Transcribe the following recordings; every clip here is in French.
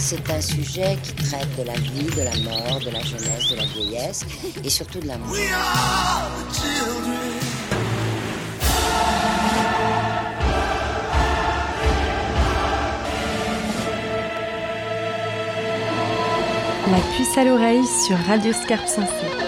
C'est un sujet qui traite de la vie, de la mort, de la jeunesse, de la vieillesse et surtout de l'amour. We are the children. La puce à l'oreille sur Radio Scarpe Sensée.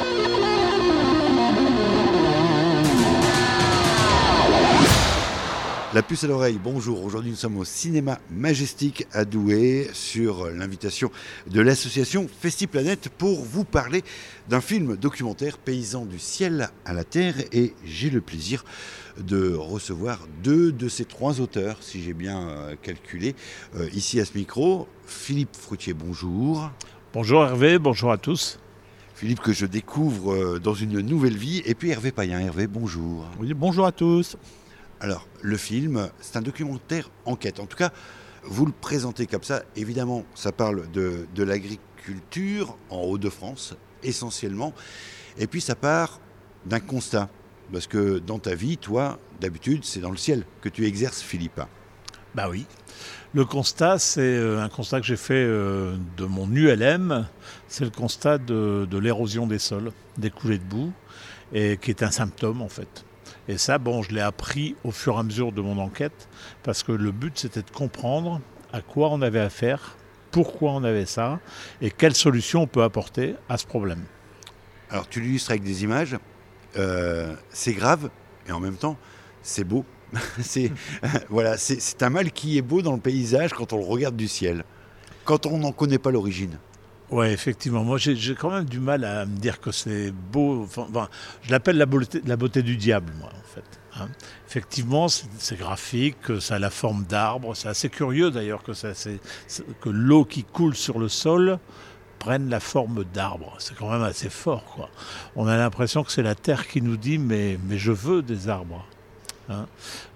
La puce à l'oreille, bonjour. Aujourd'hui, nous sommes au cinéma Majestic à Douai sur l'invitation de l'association FestiPlanète pour vous parler d'un film documentaire paysan du ciel à la terre. Et j'ai le plaisir de recevoir deux de ces trois auteurs, si j'ai bien calculé, ici à ce micro. Philippe Fruitier, bonjour. Bonjour Hervé, bonjour à tous. Philippe que je découvre dans une nouvelle vie. Et puis Hervé Payen. Hervé, bonjour. Oui, bonjour à tous. Alors, le film, c'est un documentaire enquête. En tout cas, vous le présentez comme ça. Évidemment, ça parle de l'agriculture en Hauts-de-France, essentiellement. Et puis, ça part d'un constat. Parce que dans ta vie, toi, d'habitude, c'est dans le ciel que tu exerces, Philippe. Bah oui. Le constat, c'est un constat que j'ai fait de mon ULM. C'est le constat de l'érosion des sols, des coulées de boue, et qui est un symptôme, en fait. Et ça, je l'ai appris au fur et à mesure de mon enquête, parce que le but, c'était de comprendre à quoi on avait affaire, pourquoi on avait ça, et quelles solutions on peut apporter à ce problème. Alors, tu l'illustres avec des images. C'est grave, et en même temps, c'est beau. c'est un mal qui est beau dans le paysage quand on le regarde du ciel, quand on n'en connaît pas l'origine. Oui, effectivement. Moi, j'ai quand même du mal à me dire que c'est beau. Enfin, je l'appelle la beauté du diable, moi, en fait. Hein. Effectivement, c'est graphique, ça a la forme d'arbre. C'est assez curieux, d'ailleurs, que l'eau qui coule sur le sol prenne la forme d'arbre. C'est quand même assez fort, quoi. On a l'impression que c'est la terre qui nous dit « mais je veux des arbres ». Hein.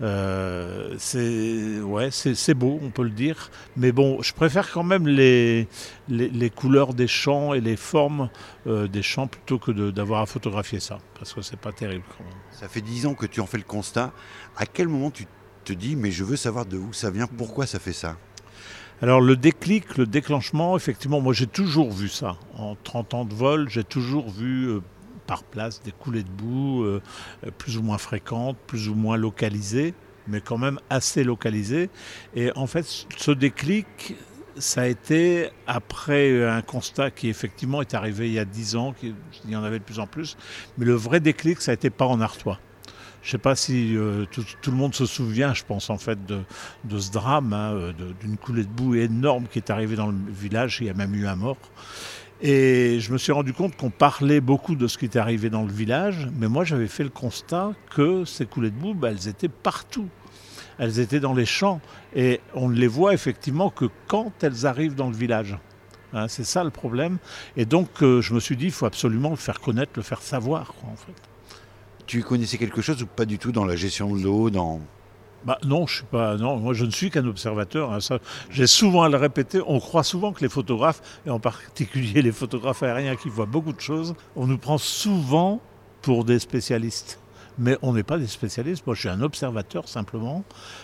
C'est beau, on peut le dire, mais je préfère quand même les couleurs des champs et les formes des champs plutôt que d'avoir à photographier ça, parce que c'est pas terrible quand même. Ça fait 10 ans que tu en fais le constat. À quel moment tu te dis mais je veux savoir de où ça vient, pourquoi ça fait ça? Alors le déclic, le déclenchement, effectivement, moi j'ai toujours vu ça. En 30 ans de vol, j'ai toujours vu par place des coulées de boue plus ou moins fréquentes, plus ou moins localisées, mais quand même assez localisées. Et en fait, ce déclic, ça a été après un constat qui effectivement est arrivé il y a 10 ans, il y en avait de plus en plus, mais le vrai déclic, ça a été pas en Artois. Je ne sais pas si tout le monde se souvient, je pense, en fait, de ce drame, d'une coulée de boue énorme qui est arrivée dans le village. Il y a même eu un mort. Et je me suis rendu compte qu'on parlait beaucoup de ce qui était arrivé dans le village, mais moi, j'avais fait le constat que ces coulées de boue, elles étaient partout. Elles étaient dans les champs. Et on ne les voit effectivement que quand elles arrivent dans le village. Hein, c'est ça le problème. Et donc, je me suis dit, il faut absolument le faire connaître, le faire savoir, quoi, en fait. Tu connaissais quelque chose ou pas du tout dans la gestion de l'eau, Non, moi je ne suis qu'un observateur. Hein, ça, j'ai souvent à le répéter. On croit souvent que les photographes, et en particulier les photographes aériens qui voient beaucoup de choses, on nous prend souvent pour des spécialistes. Mais on n'est pas des spécialistes. Moi, je suis un observateur simplement.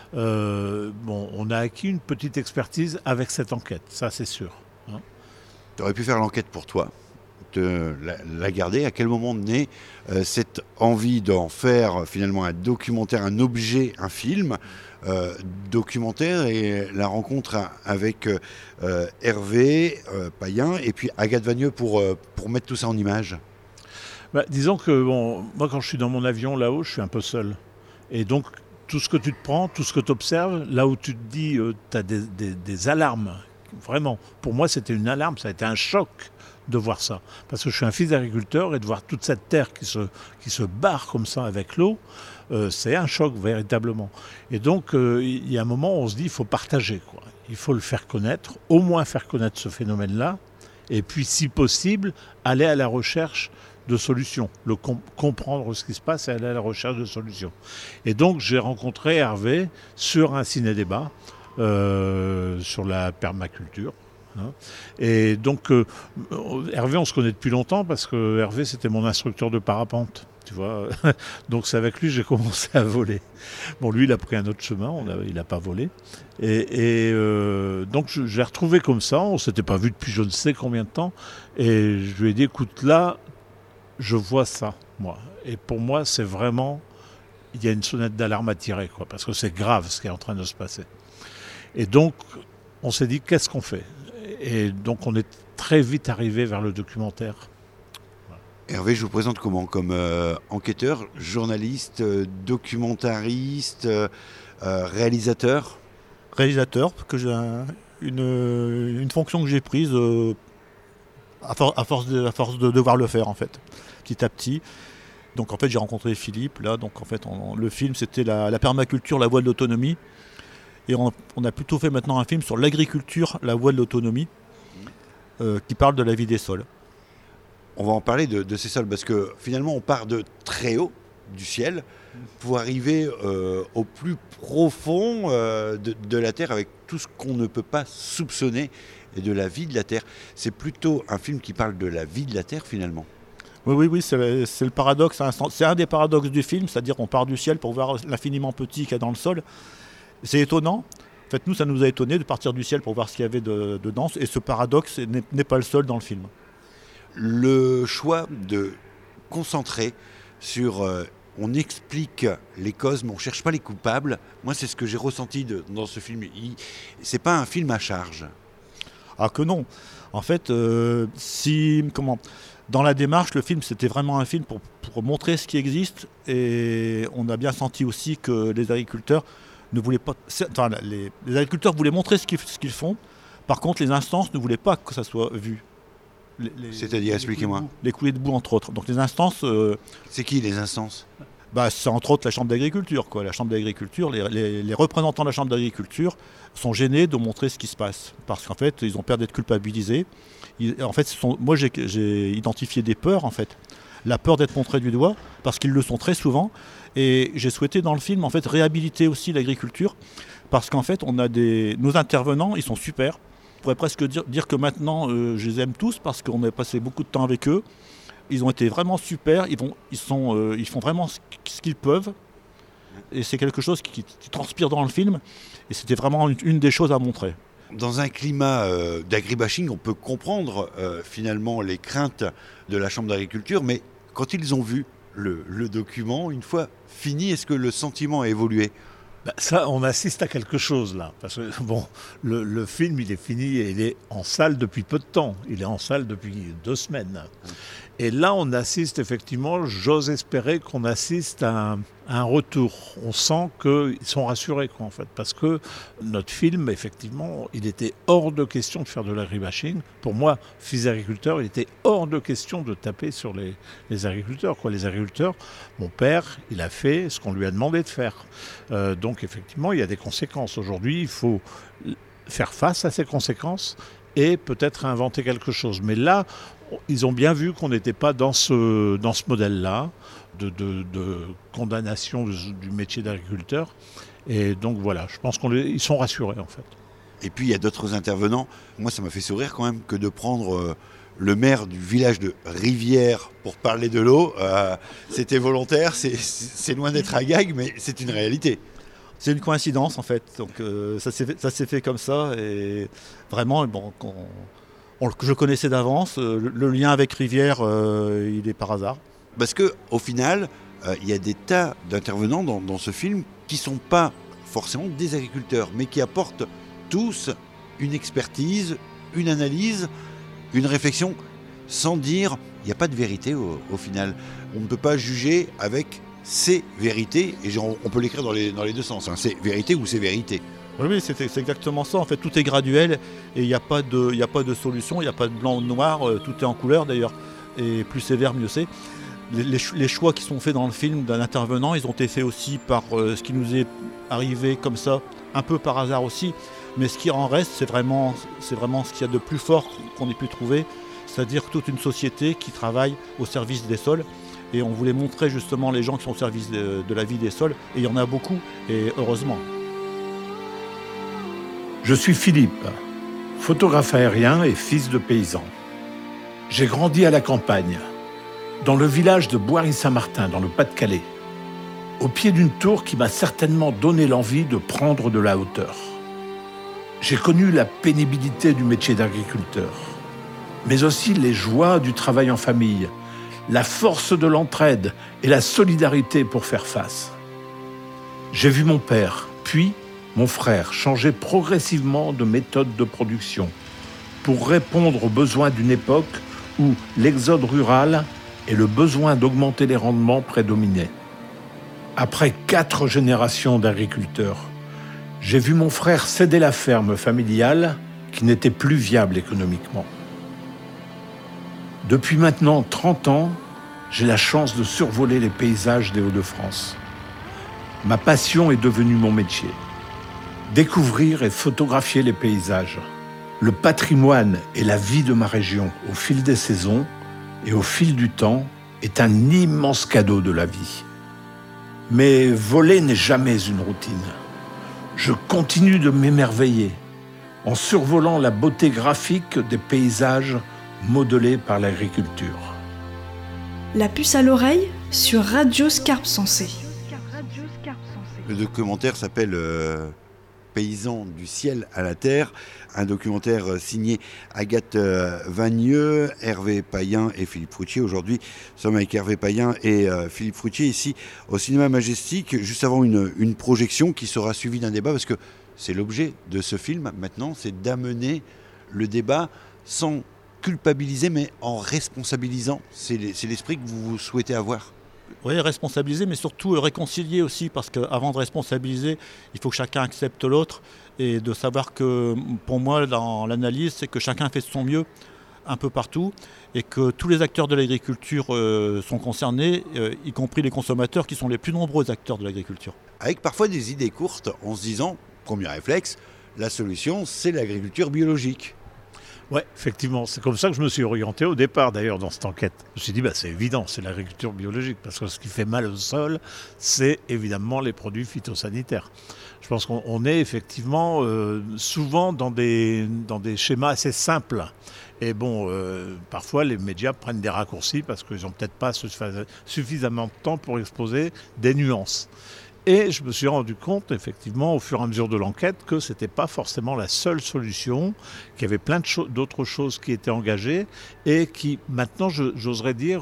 On a acquis une petite expertise avec cette enquête, ça c'est sûr. Hein. Tu aurais pu faire l'enquête pour toi, la garder. À quel moment naît cette envie d'en faire finalement un documentaire, un objet, un film documentaire, et la rencontre avec Hervé Payen et puis Agathe Vagneux pour mettre tout ça en image? Disons que moi quand je suis dans mon avion là-haut, je suis un peu seul. Et donc tout ce que tu te prends, tout ce que tu observes, là où tu te dis, tu as des alarmes. Vraiment, pour moi c'était une alarme, ça a été un choc de voir ça. Parce que je suis un fils d'agriculteur et de voir toute cette terre qui se barre comme ça avec l'eau, c'est un choc véritablement. Et donc, il y a un moment où on se dit il faut partager, quoi. Il faut le faire connaître, au moins faire connaître ce phénomène-là, et puis si possible, aller à la recherche de solutions, comprendre ce qui se passe et aller à la recherche de solutions. Et donc, j'ai rencontré Hervé sur un ciné-débat sur la permaculture. Hein. Et donc, Hervé, on se connaît depuis longtemps parce que Hervé, c'était mon instructeur de parapente. tu vois. Donc c'est avec lui que j'ai commencé à voler. Bon, lui, il a pris un autre chemin, il n'a pas volé. Et donc je l'ai retrouvé comme ça, on ne s'était pas vu depuis je ne sais combien de temps. Et je lui ai dit, écoute, là, je vois ça, moi. Et pour moi, c'est vraiment, il y a une sonnette d'alarme à tirer, quoi, parce que c'est grave ce qui est en train de se passer. Et donc, on s'est dit, qu'est-ce qu'on fait ? Et donc, on est très vite arrivé vers le documentaire. Hervé, je vous présente comment ? Comme enquêteur, journaliste, documentariste, réalisateur ? Réalisateur, parce que j'ai une fonction que j'ai prise à force de devoir le faire, en fait, petit à petit. Donc, en fait, j'ai rencontré Philippe, là. Donc, en fait, le film, c'était la permaculture, la voie de l'autonomie. Et on a plutôt fait maintenant un film sur l'agriculture, la voie de l'autonomie, qui parle de la vie des sols. On va en parler de ces sols, parce que finalement, on part de très haut, du ciel, pour arriver au plus profond de la Terre, avec tout ce qu'on ne peut pas soupçonner et de la vie de la Terre. C'est plutôt un film qui parle de la vie de la Terre, finalement. Oui, c'est le paradoxe. C'est un des paradoxes du film, c'est-à-dire qu'on part du ciel pour voir l'infiniment petit qu'il y a dans le sol. C'est étonnant. En fait, nous, ça nous a étonnés de partir du ciel pour voir ce qu'il y avait dedans. Et ce paradoxe n'est pas le seul dans le film. Le choix de concentrer sur... on explique les causes, mais on ne cherche pas les coupables. Moi, c'est ce que j'ai ressenti dans ce film. C'est pas un film à charge. Ah que non. En fait, dans la démarche, le film, c'était vraiment un film pour montrer ce qui existe. Et on a bien senti aussi que les agriculteurs ne voulaient pas... Enfin, les agriculteurs voulaient montrer ce qu'ils font. Par contre, les instances ne voulaient pas que ça soit vu. C'est-à-dire, expliquez-moi. Les coulées de boue, entre autres. Donc les instances... C'est qui, les instances ? C'est entre autres la Chambre d'agriculture, quoi. La Chambre d'agriculture, les représentants de la Chambre d'agriculture sont gênés de montrer ce qui se passe. Parce qu'en fait, ils ont peur d'être culpabilisés. Moi, j'ai identifié des peurs, en fait. La peur d'être montré du doigt, parce qu'ils le sont très souvent. Et j'ai souhaité, dans le film, en fait, réhabiliter aussi l'agriculture. Parce qu'en fait, nos intervenants, ils sont super. Je pourrais presque dire que maintenant, je les aime tous, parce qu'on a passé beaucoup de temps avec eux. Ils ont été vraiment super, ils font vraiment ce qu'ils peuvent. Et c'est quelque chose qui transpire dans le film. Et c'était vraiment une des choses à montrer. Dans un climat d'agribashing, on peut comprendre finalement les craintes de la Chambre d'agriculture. Mais quand ils ont vu le document, une fois fini, est-ce que le sentiment a évolué ? Ça, on assiste à quelque chose là, parce que bon, le film il est fini et il est en salle depuis peu de temps, il est en salle depuis 2 semaines. Et là on assiste effectivement, j'ose espérer qu'on assiste à un retour. On sent qu'ils sont rassurés quoi, en fait, parce que notre film effectivement, il était hors de question de faire de l'agribashing. Pour moi, fils d'agriculteur, il était hors de question de taper sur les agriculteurs quoi. Les agriculteurs, mon père, il a fait ce qu'on lui a demandé de faire. Donc effectivement, il y a des conséquences. Aujourd'hui, il faut faire face à ces conséquences et peut-être inventer quelque chose. Mais là, ils ont bien vu qu'on n'était pas dans ce modèle-là de condamnation du métier d'agriculteur. Et donc voilà, je pense qu'ils sont rassurés en fait. Et puis il y a d'autres intervenants. Moi, ça m'a fait sourire quand même que de prendre le maire du village de Rivière pour parler de l'eau. C'était volontaire, c'est loin d'être un gag, mais c'est une réalité. C'est une coïncidence en fait, donc ça s'est fait comme ça et vraiment je connaissais d'avance, le lien avec Rivière il est par hasard. Parce qu'au final, il y a des tas d'intervenants dans ce film qui ne sont pas forcément des agriculteurs, mais qui apportent tous une expertise, une analyse, une réflexion, sans dire il n'y a pas de vérité au final. On ne peut pas juger avec c'est vérité, et on peut l'écrire dans les deux sens, hein. C'est vérité ou c'est vérité. Oui, c'est exactement ça. En fait, tout est graduel et il n'y a pas de solution, il n'y a pas de blanc ou de noir, tout est en couleur d'ailleurs. Et plus c'est vert, mieux c'est. Les choix qui sont faits dans le film d'un intervenant, ils ont été faits aussi par ce qui nous est arrivé comme ça, un peu par hasard aussi. Mais ce qui en reste, c'est vraiment ce qu'il y a de plus fort qu'on ait pu trouver, c'est-à-dire toute une société qui travaille au service des sols. Et on voulait montrer justement les gens qui sont au service de la vie des sols. Et il y en a beaucoup, et heureusement. Je suis Philippe, photographe aérien et fils de paysan. J'ai grandi à la campagne. dans le village de Boiry-Saint-Martin, dans le Pas-de-Calais, au pied d'une tour qui m'a certainement donné l'envie de prendre de la hauteur. J'ai connu la pénibilité du métier d'agriculteur, mais aussi les joies du travail en famille, la force de l'entraide et la solidarité pour faire face. J'ai vu mon père, puis mon frère changer progressivement de méthode de production pour répondre aux besoins d'une époque où l'exode rural et le besoin d'augmenter les rendements prédominaient. Après 4 générations d'agriculteurs, j'ai vu mon frère céder la ferme familiale qui n'était plus viable économiquement. Depuis maintenant 30 ans, j'ai la chance de survoler les paysages des Hauts-de-France. Ma passion est devenue mon métier. Découvrir et photographier les paysages, le patrimoine et la vie de ma région au fil des saisons et au fil du temps est un immense cadeau de la vie. Mais voler n'est jamais une routine. Je continue de m'émerveiller en survolant la beauté graphique des paysages modelés par l'agriculture. La puce à l'oreille sur Radio Scarpe Sensée. Le documentaire s'appelle Paysans du ciel à la terre, un documentaire signé Agathe Vagneux, Hervé Payen et Philippe Fruitier. Aujourd'hui, nous sommes avec Hervé Payen et Philippe Fruitier ici au Cinéma Majestic, juste avant une projection qui sera suivie d'un débat, parce que c'est l'objet de ce film maintenant, c'est d'amener le débat sans culpabiliser mais en responsabilisant. C'est l'esprit que vous souhaitez avoir. Oui, responsabiliser, mais surtout réconcilier aussi, parce qu'avant de responsabiliser, il faut que chacun accepte l'autre, et de savoir que, pour moi, dans l'analyse, c'est que chacun fait de son mieux un peu partout, et que tous les acteurs de l'agriculture sont concernés, y compris les consommateurs, qui sont les plus nombreux acteurs de l'agriculture. Avec parfois des idées courtes, en se disant, premier réflexe, la solution, c'est l'agriculture biologique. Oui, effectivement, c'est comme ça que je me suis orienté au départ d'ailleurs dans cette enquête. Je me suis dit, c'est évident, c'est l'agriculture biologique, parce que ce qui fait mal au sol, c'est évidemment les produits phytosanitaires. Je pense qu'on est effectivement souvent dans des schémas assez simples. Et parfois les médias prennent des raccourcis parce qu'ils n'ont peut-être pas suffisamment de temps pour exposer des nuances. Et je me suis rendu compte, effectivement, au fur et à mesure de l'enquête, que ce n'était pas forcément la seule solution, qu'il y avait plein d'autres choses qui étaient engagées et qui, maintenant, j'oserais dire,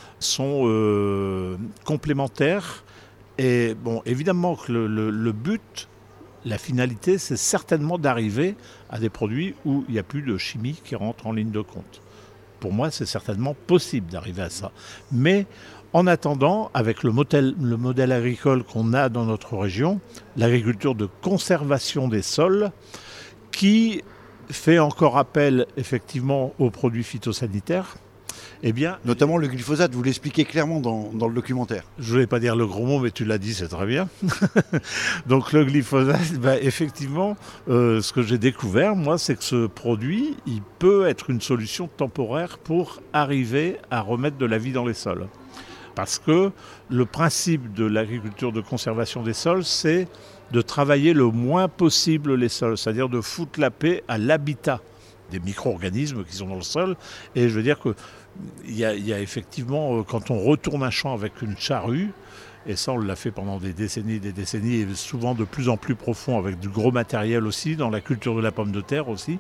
sont complémentaires. Et évidemment que le but, la finalité, c'est certainement d'arriver à des produits où il n'y a plus de chimie qui rentre en ligne de compte. Pour moi, c'est certainement possible d'arriver à ça. Mais en attendant, avec le modèle agricole qu'on a dans notre région, l'agriculture de conservation des sols, qui fait encore appel effectivement aux produits phytosanitaires, notamment le glyphosate, vous l'expliquez clairement dans le documentaire. Je ne voulais pas dire le gros mot, mais tu l'as dit, c'est très bien. Donc le glyphosate, effectivement, ce que j'ai découvert, moi, c'est que ce produit, il peut être une solution temporaire pour arriver à remettre de la vie dans les sols. Parce que le principe de l'agriculture de conservation des sols, c'est de travailler le moins possible les sols, c'est-à-dire de foutre la paix à l'habitat des micro-organismes qui sont dans le sol. Et je veux dire qu'il y a effectivement, quand on retourne un champ avec une charrue, et ça on l'a fait pendant des décennies, et souvent de plus en plus profond avec du gros matériel aussi, dans la culture de la pomme de terre aussi,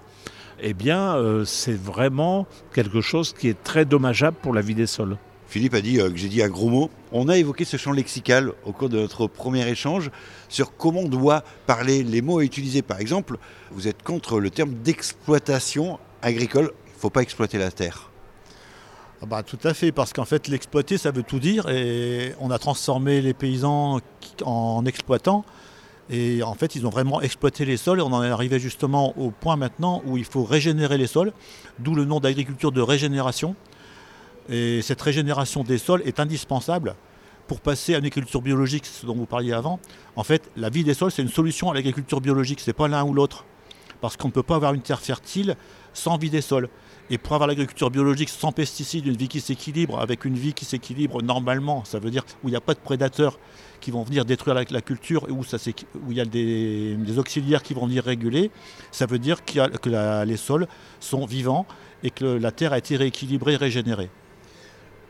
c'est vraiment quelque chose qui est très dommageable pour la vie des sols. Philippe a dit que j'ai dit un gros mot. On a évoqué ce champ lexical au cours de notre premier échange sur comment on doit parler, les mots à utiliser. Par exemple, vous êtes contre le terme d'exploitation agricole. Il ne faut pas exploiter la terre. Tout à fait, parce qu'en fait, l'exploiter, ça veut tout dire. Et on a transformé les paysans en exploitants. Et en fait, ils ont vraiment exploité les sols. Et on en est arrivé justement au point maintenant où il faut régénérer les sols, d'où le nom d'agriculture de régénération. Et cette régénération des sols est indispensable pour passer à une agriculture biologique, ce dont vous parliez avant. En fait, la vie des sols, c'est une solution à l'agriculture biologique, ce n'est pas l'un ou l'autre. Parce qu'on ne peut pas avoir une terre fertile sans vie des sols. Et pour avoir l'agriculture biologique sans pesticides, une vie qui s'équilibre, avec une vie qui s'équilibre normalement, ça veut dire où il n'y a pas de prédateurs qui vont venir détruire la culture, où il y a des auxiliaires qui vont venir réguler, ça veut dire que les sols sont vivants et que la terre a été rééquilibrée, régénérée.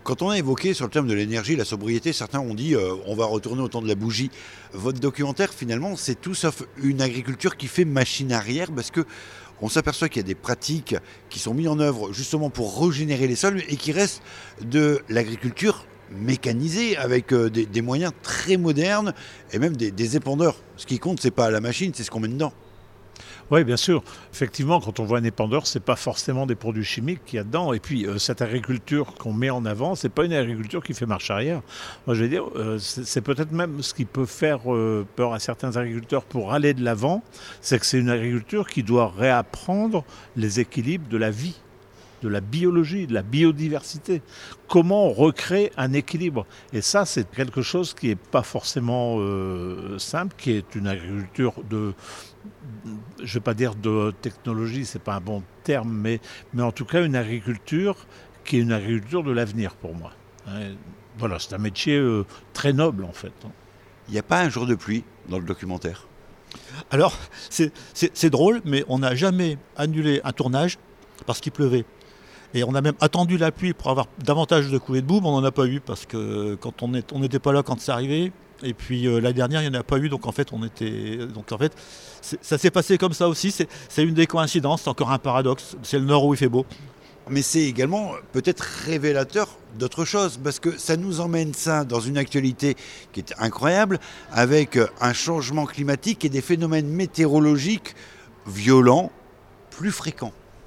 Quand on a évoqué sur le thème de l'énergie, la sobriété, certains ont dit on va retourner au temps de la bougie. Votre documentaire, finalement, c'est tout sauf une agriculture qui fait machine arrière parce que on s'aperçoit qu'il y a des pratiques qui sont mises en œuvre justement pour régénérer les sols et qui restent de l'agriculture mécanisée avec des moyens très modernes et même des épandeurs. Ce qui compte, c'est pas la machine, c'est ce qu'on met dedans. Oui, bien sûr. Effectivement, quand on voit un épandeur, ce n'est pas forcément des produits chimiques qu'il y a dedans. Et puis, cette agriculture qu'on met en avant, ce n'est pas une agriculture qui fait marche arrière. Moi, je vais dire, c'est peut-être même ce qui peut faire peur à certains agriculteurs pour aller de l'avant, c'est que c'est une agriculture qui doit réapprendre les équilibres de la vie, de la biologie, de la biodiversité. Comment on recrée un équilibre? Et ça, c'est quelque chose qui n'est pas forcément simple, qui est une agriculture je ne vais pas dire de technologie, ce n'est pas un bon terme, mais en tout cas une agriculture qui est une agriculture de l'avenir pour moi. Voilà, c'est un métier très noble en fait. Il n'y a pas un jour de pluie dans le documentaire? Alors, c'est drôle, mais on n'a jamais annulé un tournage parce qu'il pleuvait. Et on a même attendu la pluie pour avoir davantage de coulées de boue, mais on n'en a pas eu parce que quand on n'était pas là quand c'est arrivé. Et puis l'année dernière, il n'y en a pas eu, donc en fait, ça s'est passé comme ça aussi. C'est une des coïncidences, c'est encore un paradoxe. C'est le nord où il fait beau. Mais c'est également peut-être révélateur d'autre chose, parce que ça nous emmène ça dans une actualité qui est incroyable, avec un changement climatique et des phénomènes météorologiques violents, plus fréquents.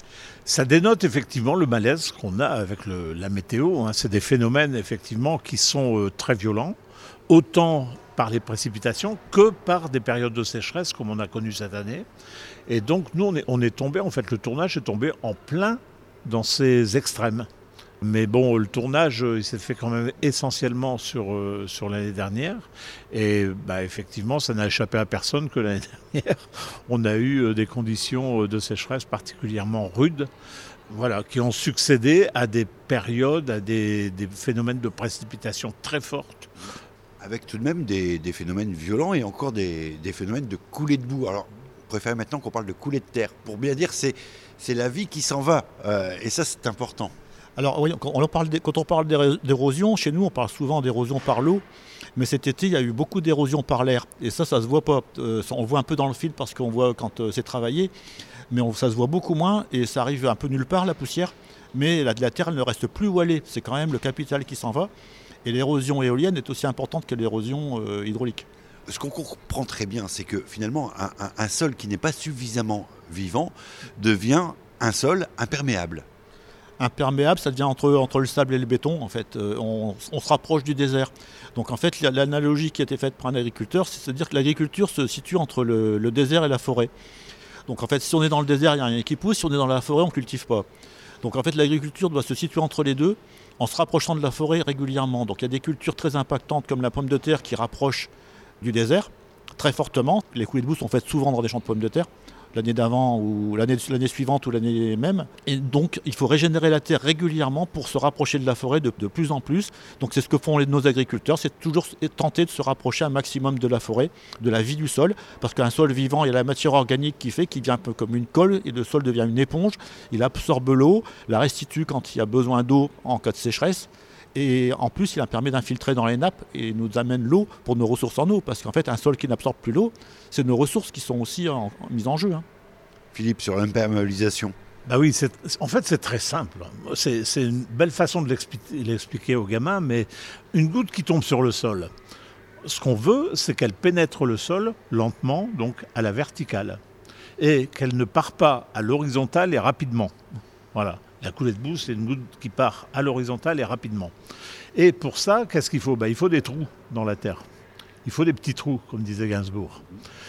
Ça dénote effectivement le malaise qu'on a avec la météo. C'est des phénomènes effectivement qui sont très violents, autant par les précipitations que par des périodes de sécheresse comme on a connu cette année. Et donc nous on est tombé, en fait le tournage est tombé en plein dans ces extrêmes. Mais bon, le tournage il s'est fait quand même essentiellement sur l'année dernière. Et effectivement, ça n'a échappé à personne que l'année dernière, on a eu des conditions de sécheresse particulièrement rudes, voilà, qui ont succédé à des périodes, à des phénomènes de précipitation très fortes. Avec tout de même des phénomènes violents et encore des phénomènes de coulées de boue. Alors, je préfère maintenant qu'on parle de coulées de terre. Pour bien dire, c'est la vie qui s'en va. Et ça, c'est important. Alors, oui, quand on parle d'érosion, chez nous, on parle souvent d'érosion par l'eau. Mais cet été, il y a eu beaucoup d'érosion par l'air. Et ça se voit pas. On le voit un peu dans le film parce qu'on voit quand c'est travaillé. Mais ça se voit beaucoup moins. Et ça arrive un peu nulle part, la poussière. Mais la terre, elle ne reste plus où elle est. C'est quand même le capital qui s'en va. Et l'érosion éolienne est aussi importante que l'érosion hydraulique. Ce qu'on comprend très bien, c'est que finalement, un sol qui n'est pas suffisamment vivant devient un sol imperméable. Imperméable, ça devient entre le sable et le béton, en fait. On se rapproche du désert. Donc en fait, l'analogie qui a été faite par un agriculteur, c'est de dire que l'agriculture se situe entre le désert et la forêt. Donc en fait, si on est dans le désert, il n'y a rien qui pousse. Si on est dans la forêt, on ne cultive pas. Donc en fait, l'agriculture doit se situer entre les deux, en se rapprochant de la forêt régulièrement. Donc il y a des cultures très impactantes comme la pomme de terre qui rapproche du désert très fortement. Les coulées de boue sont faites souvent dans des champs de pommes de terre, l'année d'avant ou l'année suivante ou l'année même. Et donc il faut régénérer la terre régulièrement pour se rapprocher de la forêt de plus en plus. Donc c'est ce que font nos agriculteurs, c'est toujours tenter de se rapprocher un maximum de la forêt, de la vie du sol, parce qu'un sol vivant, il y a la matière organique qui vient un peu comme une colle et le sol devient une éponge. Il absorbe l'eau, la restitue quand il y a besoin d'eau en cas de sécheresse. Et en plus, il permet d'infiltrer dans les nappes et nous amène l'eau pour nos ressources en eau. Parce qu'en fait, un sol qui n'absorbe plus l'eau, c'est nos ressources qui sont aussi mises en jeu. Philippe, sur l'imperméabilisation. Oui, en fait, c'est très simple. C'est une belle façon de l'expliquer aux gamins, mais une goutte qui tombe sur le sol, ce qu'on veut, c'est qu'elle pénètre le sol lentement, donc à la verticale, et qu'elle ne part pas à l'horizontale et rapidement. Voilà. La coulée de boue, c'est une goutte qui part à l'horizontale et rapidement. Et pour ça, qu'est-ce qu'il faut ? Il faut des trous dans la terre. Il faut des petits trous, comme disait Gainsbourg.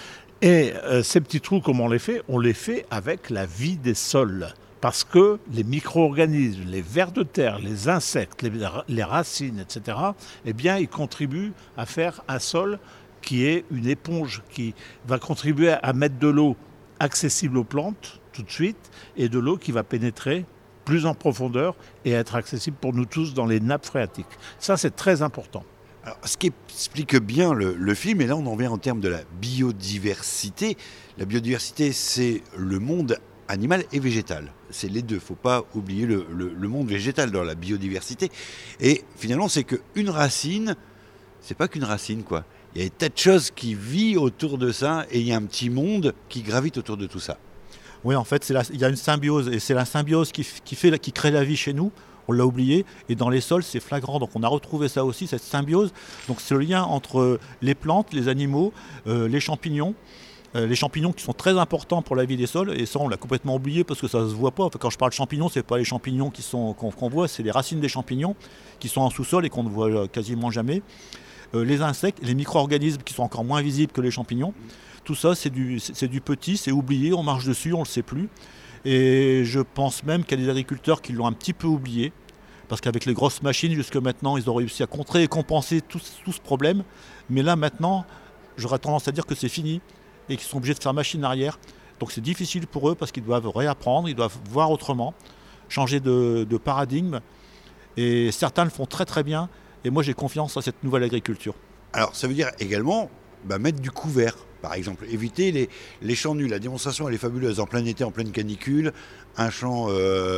Et ces petits trous, comment on les fait ? On les fait avec la vie des sols. Parce que les micro-organismes, les vers de terre, les insectes, les racines, etc., eh bien, ils contribuent à faire un sol qui est une éponge, qui va contribuer à mettre de l'eau accessible aux plantes tout de suite, et de l'eau qui va pénétrer plus en profondeur et être accessible pour nous tous dans les nappes phréatiques. Ça, c'est très important. Alors, ce qui explique bien le film, et là on en vient en termes de la biodiversité. La biodiversité, c'est le monde animal et végétal. C'est les deux. Il ne faut pas oublier le monde végétal dans la biodiversité. Et finalement, c'est qu'une racine, c'est pas qu'une racine, quoi. Il y a des tas de choses qui vivent autour de ça et il y a un petit monde qui gravite autour de tout ça. Oui, en fait, il y a une symbiose et c'est la symbiose qui crée la vie chez nous. On l'a oublié. Et dans les sols, c'est flagrant. Donc on a retrouvé ça aussi, cette symbiose. Donc c'est le lien entre les plantes, les animaux, les champignons. Les champignons qui sont très importants pour la vie des sols, et ça on l'a complètement oublié parce que ça ne se voit pas. Enfin, quand je parle de champignons, ce n'est pas les champignons qu'on voit, c'est les racines des champignons qui sont en sous-sol et qu'on ne voit quasiment jamais. Les insectes, les micro-organismes qui sont encore moins visibles que les champignons, tout ça c'est du petit, c'est oublié, on marche dessus, on ne le sait plus. Et je pense même qu'il y a des agriculteurs qui l'ont un petit peu oublié, parce qu'avec les grosses machines, jusque maintenant, ils ont réussi à contrer et compenser tout ce problème. Mais là maintenant, j'aurais tendance à dire que c'est fini, et qu'ils sont obligés de faire machine arrière. Donc c'est difficile pour eux parce qu'ils doivent réapprendre, ils doivent voir autrement, changer de paradigme. Et certains le font très très bien. Et moi j'ai confiance à cette nouvelle agriculture. Alors ça veut dire également mettre du couvert, par exemple. Éviter les champs nus. La démonstration elle est fabuleuse. En plein été, en pleine canicule, un champ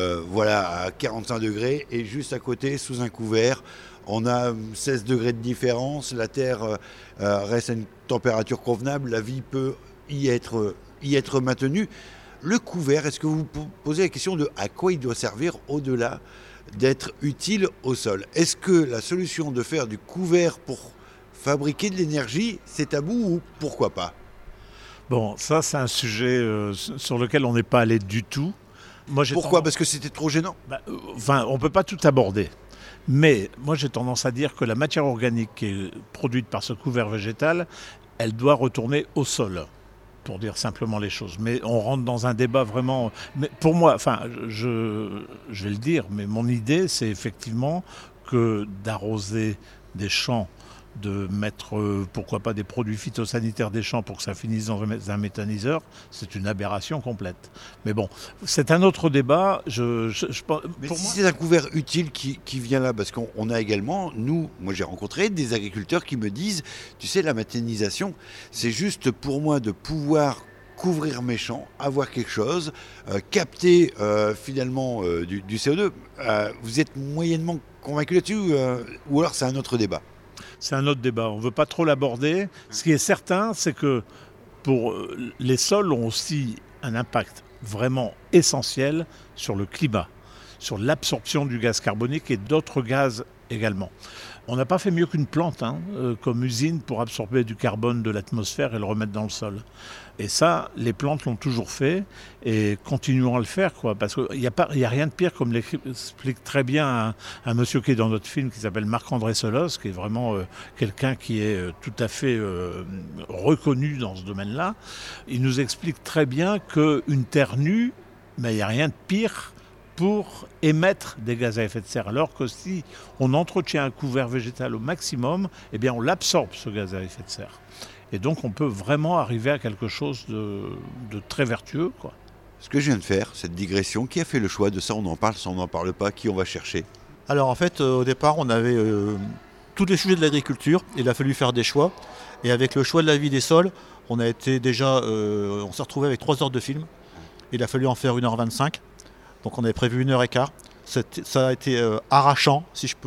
à 45 degrés et juste à côté, sous un couvert, on a 16 degrés de différence, la terre reste à une température convenable, la vie peut y être maintenue. Le couvert, est-ce que vous vous posez la question de à quoi il doit servir au-delà d'être utile au sol? Est-ce que la solution de faire du couvert pour fabriquer de l'énergie, c'est tabou ou pourquoi pas? Bon, ça c'est un sujet sur lequel on n'est pas allé du tout. Pourquoi? Parce que c'était trop gênant? On ne peut pas tout aborder. Mais moi j'ai tendance à dire que la matière organique qui est produite par ce couvert végétal, elle doit retourner au sol, pour dire simplement les choses. Mais on rentre dans un débat vraiment... Mais pour moi, je vais le dire, mais mon idée c'est effectivement que d'arroser des champs, de mettre, pourquoi pas, des produits phytosanitaires des champs pour que ça finisse dans un méthaniseur, c'est une aberration complète. Mais bon, c'est un autre débat. C'est un couvert utile qui vient là, parce qu'on a également, moi j'ai rencontré des agriculteurs qui me disent, tu sais, la méthanisation, c'est juste pour moi de pouvoir couvrir mes champs, avoir quelque chose, capter finalement du CO2. Vous êtes moyennement convaincu là-dessus ou alors c'est un autre débat? C'est un autre débat, on ne veut pas trop l'aborder. Ce qui est certain, c'est que les sols ont aussi un impact vraiment essentiel sur le climat, sur l'absorption du gaz carbonique et d'autres gaz également. On n'a pas fait mieux qu'une plante comme usine pour absorber du carbone de l'atmosphère et le remettre dans le sol. Et ça, les plantes l'ont toujours fait et continuons à le faire, parce qu'il n'y a rien de pire, comme l'explique très bien un monsieur qui est dans notre film, qui s'appelle Marc-André Solos, qui est vraiment quelqu'un qui est tout à fait reconnu dans ce domaine-là. Il nous explique très bien qu'une terre nue, il n'y a rien de pire pour émettre des gaz à effet de serre. Alors que si on entretient un couvert végétal au maximum, on l'absorbe, ce gaz à effet de serre. Et donc on peut vraiment arriver à quelque chose de très vertueux, Ce que je viens de faire, cette digression, qui a fait le choix de ça? On en parle, ça on n'en parle pas, qui on va chercher? Alors en fait, au départ, on avait tous les sujets de l'agriculture. Il a fallu faire des choix. Et avec le choix de la vie des sols, on s'est retrouvé avec 3 heures de film. Il a fallu en faire 1h25. Donc on avait prévu 1h15. Ça a été arrachant, si je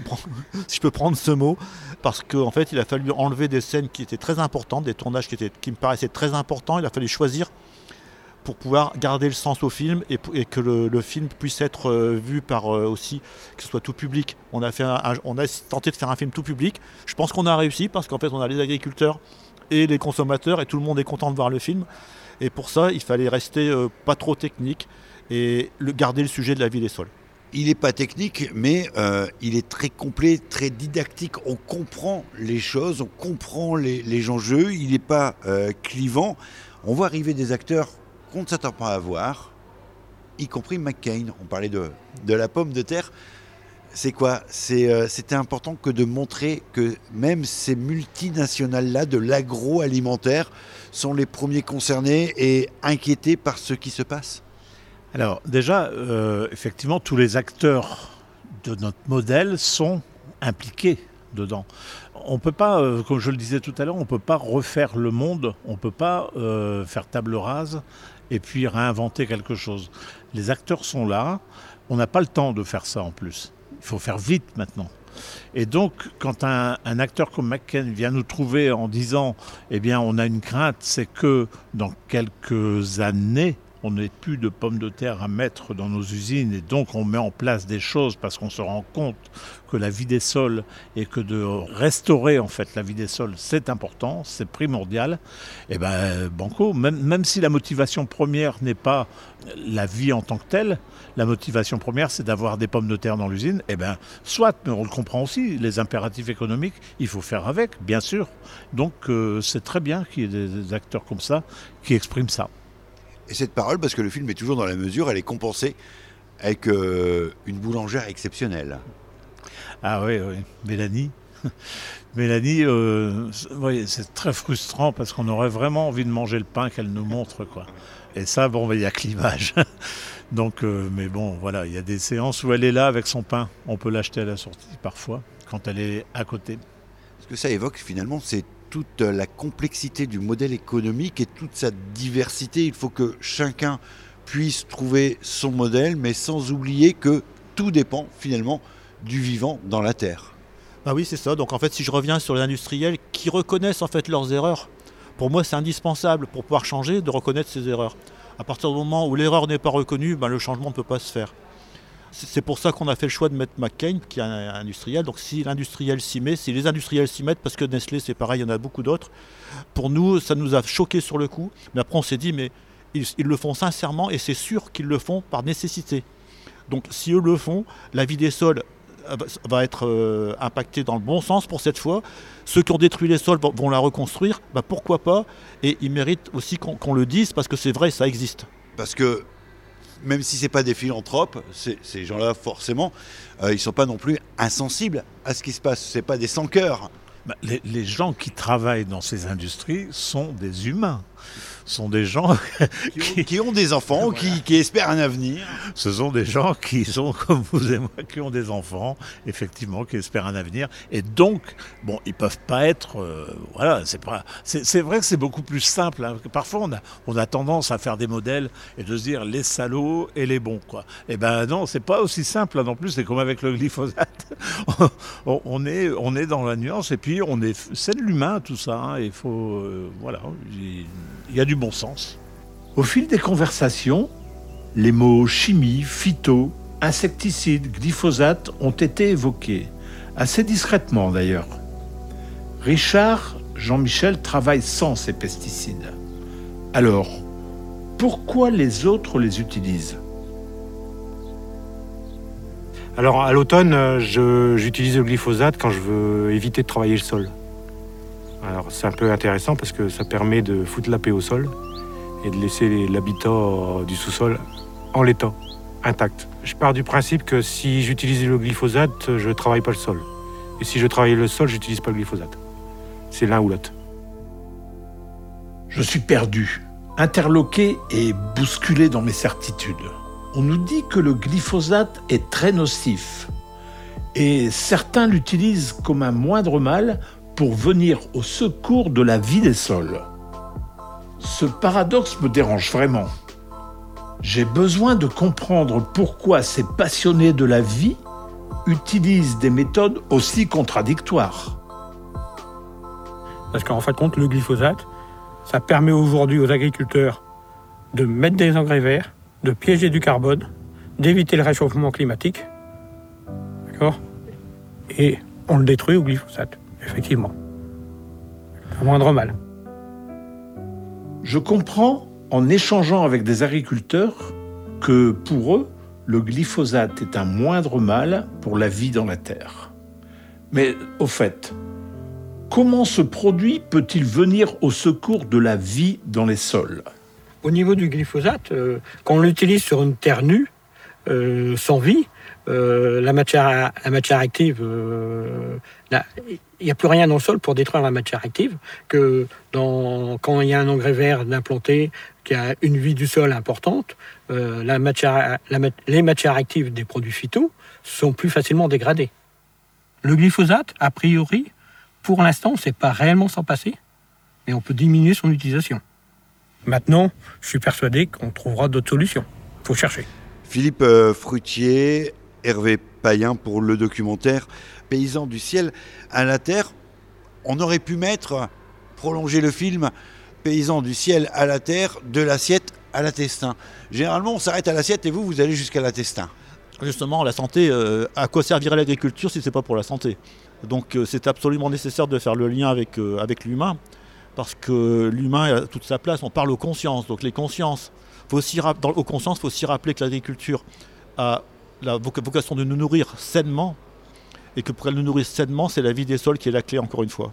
peux prendre ce mot, parce qu'en fait il a fallu enlever des scènes qui étaient très importantes, des tournages qui me paraissaient très importants. Il a fallu choisir pour pouvoir garder le sens au film et que le film puisse être vu par aussi, que ce soit tout public. On a tenté de faire un film tout public. Je pense qu'on a réussi parce qu'en fait on a les agriculteurs et les consommateurs et tout le monde est content de voir le film. Et pour ça il fallait rester pas trop technique et garder le sujet de la vie des sols. Il n'est pas technique, mais il est très complet, très didactique. On comprend les choses, on comprend les enjeux. Il n'est pas clivant. On voit arriver des acteurs qu'on ne s'attend pas à voir, y compris McCain. On parlait de la pomme de terre. C'est quoi? C'était important que de montrer que même ces multinationales-là de l'agroalimentaire sont les premiers concernés et inquiétés par ce qui se passe. Alors déjà, effectivement, tous les acteurs de notre modèle sont impliqués dedans. On ne peut pas, comme je le disais tout à l'heure, on ne peut pas refaire le monde, on ne peut pas faire table rase et puis réinventer quelque chose. Les acteurs sont là, on n'a pas le temps de faire ça en plus. Il faut faire vite maintenant. Et donc, quand un acteur comme McCain vient nous trouver en disant « Eh bien, on a une crainte, c'est que dans quelques années, on n'ait plus de pommes de terre à mettre dans nos usines et donc on met en place des choses parce qu'on se rend compte que la vie des sols et que de restaurer en fait la vie des sols, c'est important, c'est primordial. Et ben banco, même si la motivation première n'est pas la vie en tant que telle, la motivation première c'est d'avoir des pommes de terre dans l'usine, et ben soit, mais on le comprend aussi, les impératifs économiques, il faut faire avec, bien sûr. Donc c'est très bien qu'il y ait des acteurs comme ça qui expriment ça. Et cette parole, parce que le film est toujours dans la mesure, elle est compensée avec une boulangère exceptionnelle. Ah oui, Mélanie. Mélanie, oui, c'est très frustrant parce qu'on aurait vraiment envie de manger le pain qu'elle nous montre, quoi. Et ça, bon, il y a clivage. Donc, mais bon, voilà, il y a des séances où elle est là avec son pain. On peut l'acheter à la sortie parfois, quand elle est à côté. Ce que ça évoque finalement, c'est toute la complexité du modèle économique et toute sa diversité. Il faut que chacun puisse trouver son modèle, mais sans oublier que tout dépend finalement du vivant dans la terre. Ah oui, c'est ça. Donc en fait, si je reviens sur les industriels qui reconnaissent en fait leurs erreurs, pour moi c'est indispensable pour pouvoir changer de reconnaître ses erreurs. À partir du moment où l'erreur n'est pas reconnue, le changement ne peut pas se faire. C'est pour ça qu'on a fait le choix de mettre McCain, qui est un industriel. Donc si l'industriel s'y met, si les industriels s'y mettent, parce que Nestlé c'est pareil, il y en a beaucoup d'autres, pour nous ça nous a choqué sur le coup. Mais après on s'est dit, mais ils le font sincèrement et c'est sûr qu'ils le font par nécessité. Donc si eux le font, la vie des sols va être impactée dans le bon sens pour cette fois. Ceux qui ont détruit les sols vont la reconstruire, pourquoi pas. Et ils méritent aussi qu'on le dise, parce que c'est vrai, ça existe. Parce que même si ce n'est pas des philanthropes, ces gens-là, forcément, ils ne sont pas non plus insensibles à ce qui se passe. Ce n'est pas des sans-cœur. Les gens qui travaillent dans ces industries sont des humains. Sont des gens qui ont des enfants, voilà. qui espèrent un avenir. Ce sont des gens qui sont comme vous et moi, qui ont des enfants, effectivement, qui espèrent un avenir. Et donc, bon, ils peuvent pas être... voilà, c'est vrai que c'est beaucoup plus simple. Hein. Parfois, on a tendance à faire des modèles et de se dire les salauds et les bons, quoi. Et ben non, c'est pas aussi simple. Hein, non plus, c'est comme avec le glyphosate. on est dans la nuance et puis c'est de l'humain, tout ça. Hein, il faut... voilà, il y a du bon sens. Au fil des conversations, les mots chimie, phyto, insecticide, glyphosate ont été évoqués, assez discrètement d'ailleurs. Richard Jean-Michel travaille sans ces pesticides. Alors, pourquoi les autres les utilisent ? Alors à l'automne, j'utilise le glyphosate quand je veux éviter de travailler le sol. Alors c'est un peu intéressant parce que ça permet de foutre la paix au sol et de laisser l'habitat du sous-sol en l'état, intact. Je pars du principe que si j'utilise le glyphosate, je ne travaille pas le sol. Et si je travaille le sol, je n'utilise pas le glyphosate. C'est l'un ou l'autre. Je suis perdu, interloqué et bousculé dans mes certitudes. On nous dit que le glyphosate est très nocif et certains l'utilisent comme un moindre mal pour venir au secours de la vie des sols. Ce paradoxe me dérange vraiment. J'ai besoin de comprendre pourquoi ces passionnés de la vie utilisent des méthodes aussi contradictoires. Parce qu'en fin de compte, le glyphosate, ça permet aujourd'hui aux agriculteurs de mettre des engrais verts, de piéger du carbone, d'éviter le réchauffement climatique. D'accord ? Et on le détruit au glyphosate. Effectivement. Le moindre mal. Je comprends, en échangeant avec des agriculteurs, que pour eux, le glyphosate est un moindre mal pour la vie dans la terre. Mais au fait, comment ce produit peut-il venir au secours de la vie dans les sols ? Au niveau du glyphosate, quand on l'utilise sur une terre nue, sans vie, la matière active, il n'y a plus rien dans le sol pour détruire la matière active. Quand il y a un engrais vert d'implanter, qui a une vie du sol importante, les matières actives des produits phyto sont plus facilement dégradées. Le glyphosate, a priori, pour l'instant, c'est pas réellement s'en passer, mais on peut diminuer son utilisation. Maintenant, je suis persuadé qu'on trouvera d'autres solutions. Il faut chercher. Philippe Fruitier, Hervé Payen pour le documentaire Paysans du ciel à la terre. On aurait pu prolonger le film Paysans du ciel à la terre, de l'assiette à l'intestin. Généralement, on s'arrête à l'assiette et vous allez jusqu'à l'intestin. Justement, la santé, à quoi servirait l'agriculture si ce n'est pas pour la santé ? Donc c'est absolument nécessaire de faire le lien avec l'humain, parce que l'humain a toute sa place. On parle aux consciences, donc les consciences. Aux consciences, il faut aussi rappeler que l'agriculture a la vocation de nous nourrir sainement, et que pour qu'elle nous nourrisse sainement, c'est la vie des sols qui est la clé, encore une fois.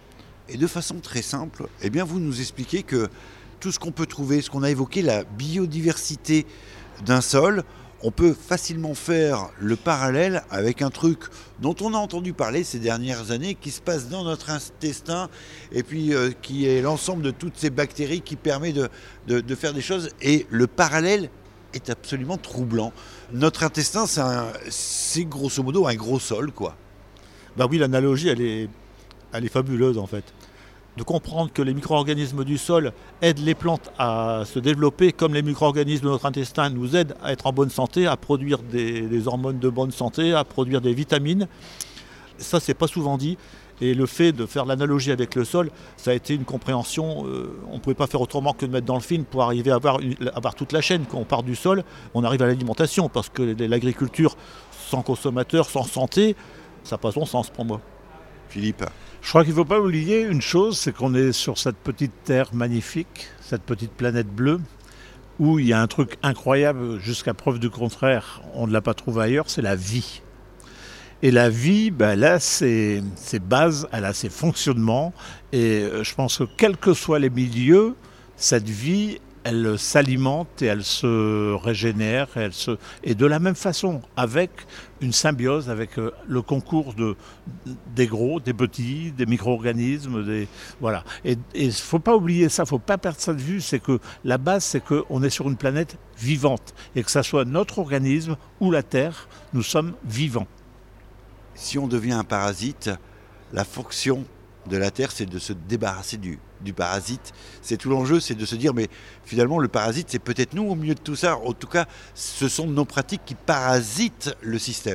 Et de façon très simple, eh bien vous nous expliquez que tout ce qu'on peut trouver, ce qu'on a évoqué, la biodiversité d'un sol, on peut facilement faire le parallèle avec un truc dont on a entendu parler ces dernières années, qui se passe dans notre intestin, et puis qui est l'ensemble de toutes ces bactéries qui permet de faire des choses. Et le parallèle est absolument troublant. Notre intestin, c'est grosso modo un gros sol, quoi. Ben oui, l'analogie, elle est fabuleuse, en fait. De comprendre que les micro-organismes du sol aident les plantes à se développer, comme les micro-organismes de notre intestin nous aident à être en bonne santé, à produire des hormones de bonne santé, à produire des vitamines. Ça, c'est pas souvent dit. Et le fait de faire l'analogie avec le sol, ça a été une compréhension. On ne pouvait pas faire autrement que de mettre dans le film pour arriver à avoir toute la chaîne. Quand on part du sol, on arrive à l'alimentation, parce que l'agriculture sans consommateur, sans santé, ça passe bon sens pour moi. Philippe ? Je crois qu'il ne faut pas oublier une chose, c'est qu'on est sur cette petite terre magnifique, cette petite planète bleue, où il y a un truc incroyable, jusqu'à preuve du contraire, on ne l'a pas trouvé ailleurs, c'est la vie. Et la vie, elle a ses bases, elle a ses fonctionnements, et je pense que quels que soient les milieux, cette vie, elle s'alimente et elle se régénère, et de la même façon, avec une symbiose, avec le concours des gros, des petits, des micro-organismes, voilà. Et il ne faut pas oublier ça, il ne faut pas perdre ça de vue, c'est que la base, c'est qu'on est sur une planète vivante, et que ça soit notre organisme ou la Terre, nous sommes vivants. Si on devient un parasite, la fonction de la Terre, c'est de se débarrasser du parasite. C'est tout l'enjeu, c'est de se dire, mais finalement, le parasite, c'est peut-être nous au milieu de tout ça. En tout cas, ce sont nos pratiques qui parasitent le système.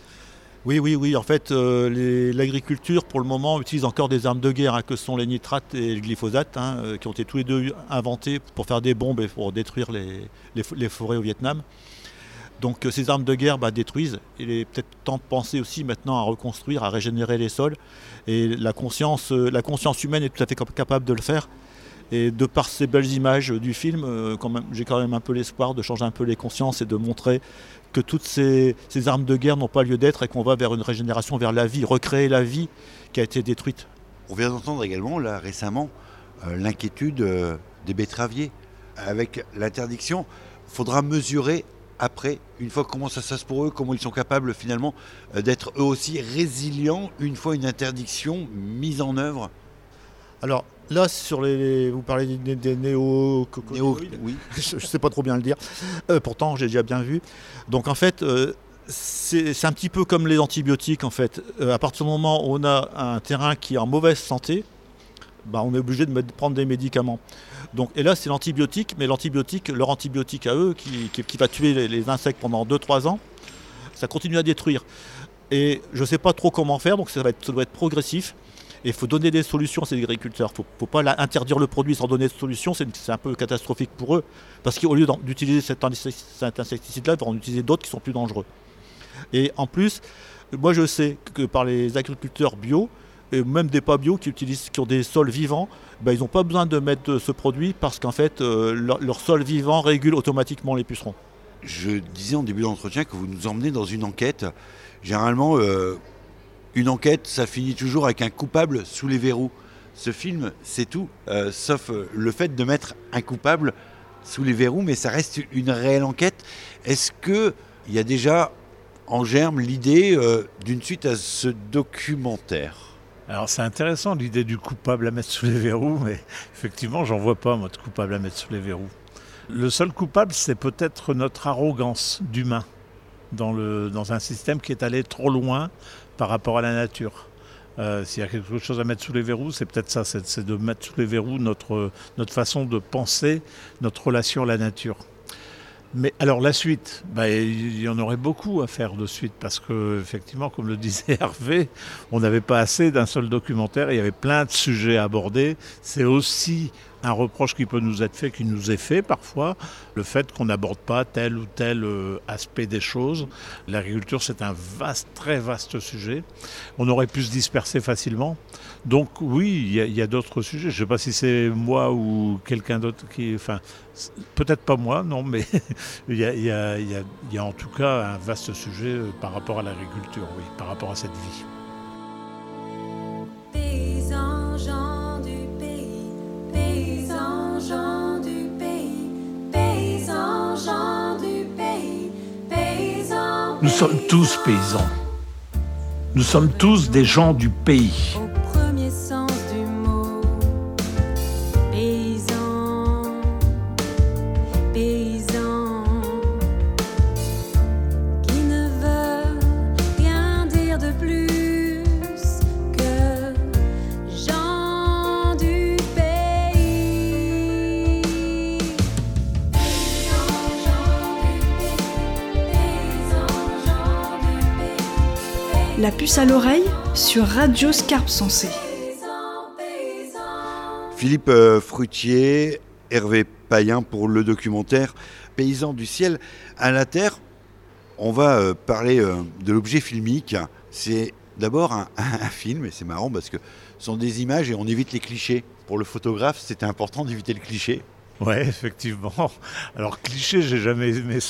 Oui. En fait, l'agriculture, pour le moment, utilise encore des armes de guerre, que sont les nitrates et le glyphosate, qui ont été tous les deux inventés pour faire des bombes et pour détruire les forêts au Vietnam. Donc ces armes de guerre détruisent. Il est peut-être temps de penser aussi maintenant à reconstruire, à régénérer les sols. Et la conscience humaine est tout à fait capable de le faire. Et de par ces belles images du film, j'ai quand même un peu l'espoir de changer un peu les consciences et de montrer que toutes ces armes de guerre n'ont pas lieu d'être et qu'on va vers une régénération, vers la vie, recréer la vie qui a été détruite. On vient d'entendre également, là récemment, l'inquiétude des betteraviers. Avec l'interdiction, il faudra mesurer après, une fois comment ça se passe pour eux, comment ils sont capables finalement d'être eux aussi résilients une fois une interdiction mise en œuvre. Alors là, vous parlez des néocotinoïdes, oui. Je ne sais pas trop bien le dire, pourtant j'ai déjà bien vu. Donc en fait, c'est un petit peu comme les antibiotiques en fait. À partir du moment où on a un terrain qui est en mauvaise santé, on est obligé de prendre des médicaments. Donc, et là, c'est l'antibiotique, mais leur antibiotique à eux, qui va tuer les insectes pendant 2-3 ans, ça continue à détruire. Et je ne sais pas trop comment faire, donc ça doit être progressif. Et il faut donner des solutions à ces agriculteurs. Il ne faut pas interdire le produit sans donner de solution, c'est un peu catastrophique pour eux. Parce qu'au lieu d'utiliser cet insecticide-là, ils vont en utiliser d'autres qui sont plus dangereux. Et en plus, moi je sais que par les agriculteurs bio, et même des pas bio qui ont des sols vivants, ils n'ont pas besoin de mettre ce produit parce qu'en fait, leur sol vivant régule automatiquement les pucerons. Je disais en début d'entretien que vous nous emmenez dans une enquête. Généralement, une enquête, ça finit toujours avec un coupable sous les verrous. Ce film, c'est tout, sauf le fait de mettre un coupable sous les verrous, mais ça reste une réelle enquête. Est-ce qu'il y a déjà en germe l'idée d'une suite à ce documentaire ? Alors c'est intéressant l'idée du coupable à mettre sous les verrous, mais effectivement j'en vois pas moi de coupable à mettre sous les verrous. Le seul coupable c'est peut-être notre arrogance d'humain dans un système qui est allé trop loin par rapport à la nature. S'il y a quelque chose à mettre sous les verrous, c'est peut-être ça, c'est de mettre sous les verrous notre façon de penser, notre relation à la nature. Mais alors la suite, il y en aurait beaucoup à faire de suite parce que effectivement, comme le disait Hervé, on n'avait pas assez d'un seul documentaire, il y avait plein de sujets à aborder. C'est aussi un reproche qui peut nous être fait, qui nous est fait parfois, le fait qu'on n'aborde pas tel ou tel aspect des choses. L'agriculture, c'est un très vaste sujet. On aurait pu se disperser facilement. Donc oui, il y a d'autres sujets. Je ne sais pas si c'est moi ou quelqu'un d'autre qui... Enfin, peut-être pas moi, non, mais il y a en tout cas un vaste sujet par rapport à l'agriculture, oui, par rapport à cette vie. Paysans, gens du pays, paysans, gens du pays, paysans, gens du pays, paysans. Nous sommes tous paysans. Nous sommes tous des gens du pays. Au premier sens du mot, paysans, paysans, qui ne veut rien dire de plus que gens du pays. Paysans, gens du pays, paysans, gens du pays. La puce à l'oreille sur Radio Scarpe Sensée. Philippe Fruitier, Hervé Payen pour le documentaire Paysans du ciel à la terre. On va parler de l'objet filmique. C'est d'abord un film, et c'est marrant parce que ce sont des images et on évite les clichés. Pour le photographe, c'était important d'éviter le cliché. Ouais, effectivement. Alors cliché, j'ai jamais aimé